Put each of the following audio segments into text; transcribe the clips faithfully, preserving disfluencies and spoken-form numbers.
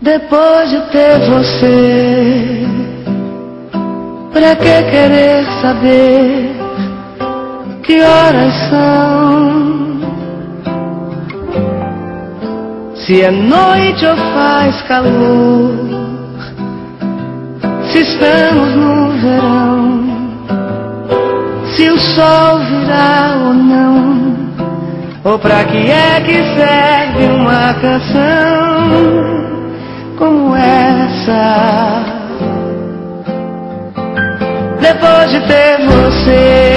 Depois de ter você, pra que querer saber que horas são? Se é noite ou faz calor, se estamos no verão, se o sol virá ou não, ou pra que é que serve uma canção como essa? Depois de ter você,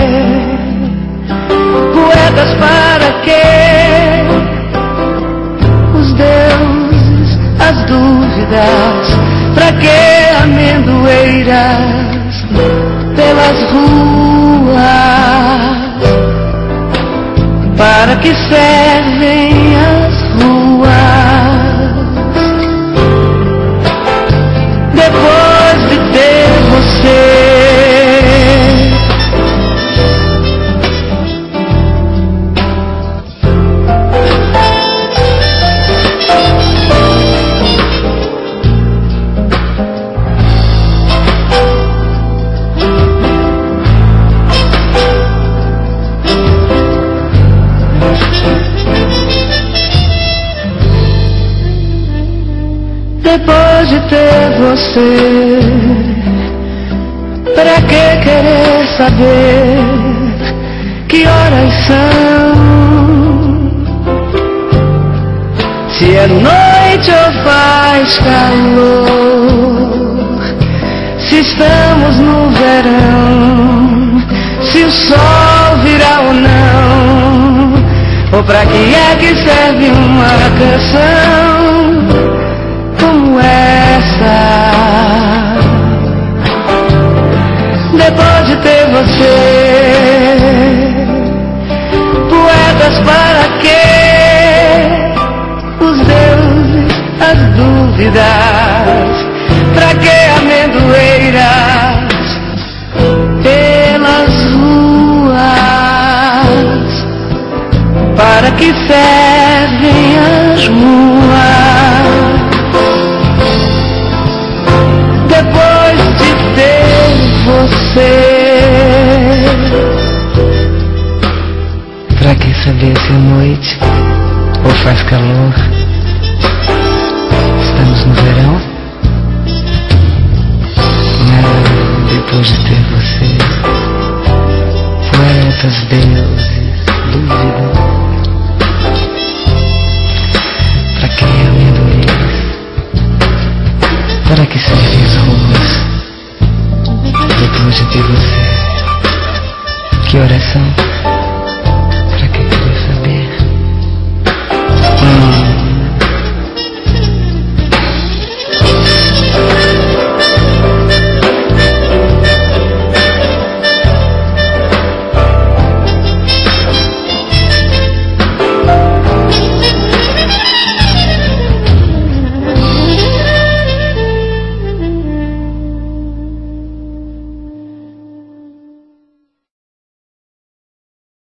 poetas para quê? Os deuses, as dúvidas, pra que amendoeiras pelas ruas? Para que servem as ruas? Depois de ter você, depois de ter você, pra que querer saber que horas são? Se é noite ou faz calor, se estamos no verão, se o sol virá ou não, ou pra que é que serve uma canção como essa? Depois de ter você, poetas para quê? Os deuses, as dúvidas, pra que amendoeiras pelas ruas? Para que serve